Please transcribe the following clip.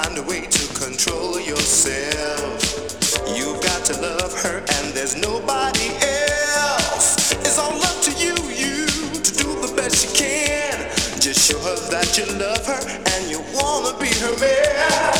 find a way to control yourself. You've got to love her and there's nobody else. It's all up to you to do the best you can. Just show her that you love her and you wanna be her man.